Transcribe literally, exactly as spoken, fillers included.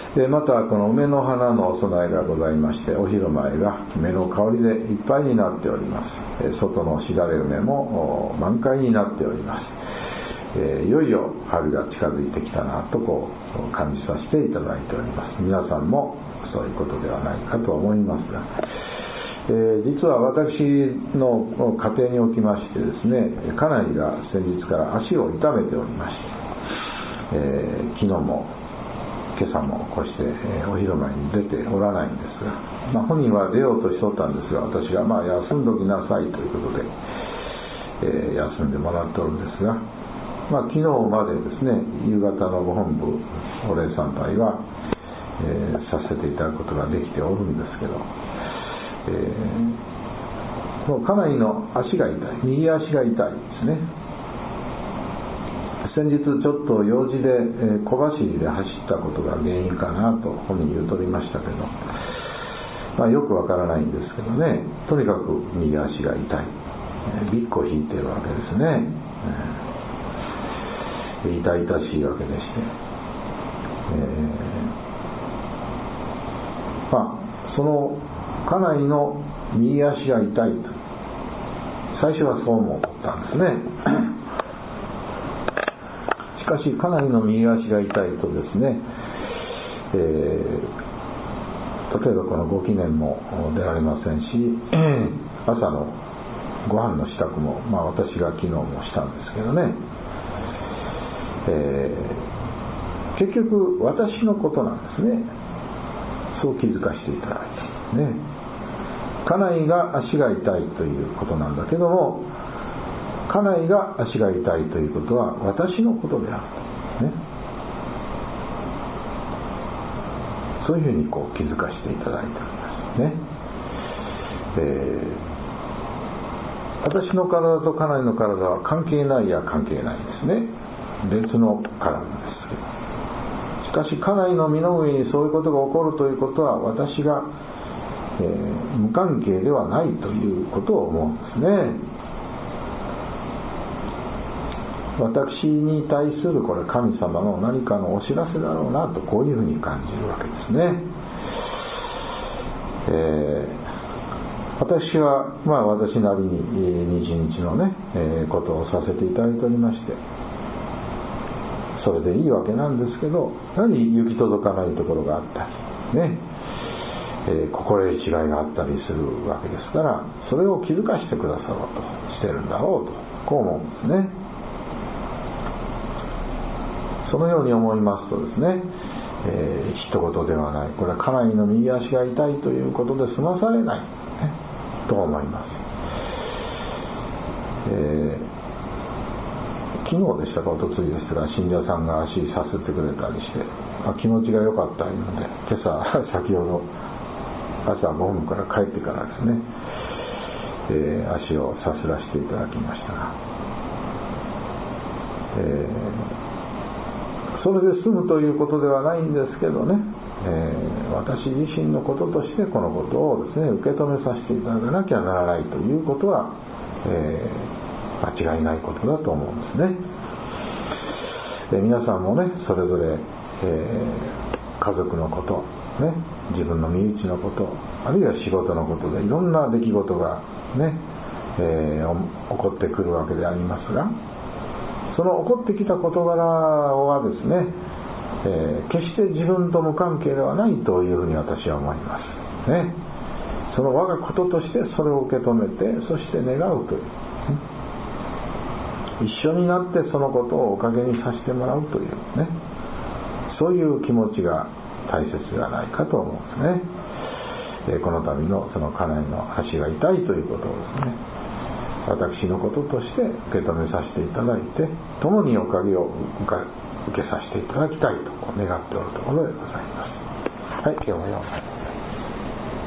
でまたこの梅の花のお供えがございまして、お広前が梅の香りでいっぱいになっております。外のしだれ梅も満開になっております。えー、いよいよ春が近づいてきたなとこう感じさせていただいております。皆さんもそういうことではないかと思いますが、えー、実は私の家庭におきましてですね、家内が先日から足を痛めておりまして、えー、昨日も今朝もこうして、えー、お広間に出ておらないんですが、まあ、本人は出ようとしとったんですが、私がまあ休んどきなさいということで、えー、休んでもらっておるんですが、まあ、昨日までですね、夕方のご本部お礼参拝は、えー、させていただくことができておるんですけど、えー、もう家内の足が痛い、右足が痛いですね。先日ちょっと用事で、えー、小走りで走ったことが原因かなと本人言うとりましたけど、まあ、よくわからないんですけどね、とにかく右足が痛い、えー、びっこ引いてるわけですね。えー、痛々しいわけでして、えー、まあその家内の右足が痛いと最初はそう思ったんですね。しかし家内の右足が痛いとですね、えー、例えばこのご記念も出られませんし、朝のご飯の支度も、まあ、私が昨日もしたんですけどね、えー、結局私のことなんですね。そう気づかせていただいてね、家内が足が痛いということなんだけども、家内が足が痛いということは私のことである、ね、そういうふうにこう気づかせていただいておりますね。えー、私の体と家内の体は関係ないや関係ないですね。別の体ですけど、しかし家内の身の上にそういうことが起こるということは私が、えー、無関係ではないということを思うんですね。私に対するこれ神様の何かのお知らせだろうなと、こういうふうに感じるわけですね。えー、私はまあ私なりに日々のね、えー、ことをさせていただいておりまして、それでいいわけなんですけど、何行き届かないところがあったりね、えー、心得違いがあったりするわけですから、それを気づかせてくださろうとしてるんだろうと、こう思うんですね。そのように思いますとですね、えー、一言ではない、これは家内の右足が痛いということで済まされない、ね、と思います。えー、昨日でしたかおとついでしたが、信者さんが足させてくれたりして、まあ、気持ちが良かったので、今朝先ほど朝ご本部から帰ってからですね、えー、足をさすらせていただきましたが、えーそれで済むということではないんですけどね、えー、私自身のこととしてこのことをですね、受け止めさせていただかなきゃならないということは、えー、間違いないことだと思うんですね。で皆さんもね、それぞれ、えー、家族のこと、ね、自分の身内のこと、あるいは仕事のことでいろんな出来事がね、えー、起こってくるわけでありますが、その起こってきた事柄はですね、えー、決して自分と無関係ではないというふうに私は思いますね。その我がこととしてそれを受け止めて、そして願うという、ね、一緒になってそのことをおかげにさせてもらうというね、そういう気持ちが大切ではないかと思うんですね。えー、この度のその家内の足が痛いということをですね、私のこととして受け止めさせていただいて、共におかげを受けさせていただきたいと願っておるところでございます。はい、今日もよう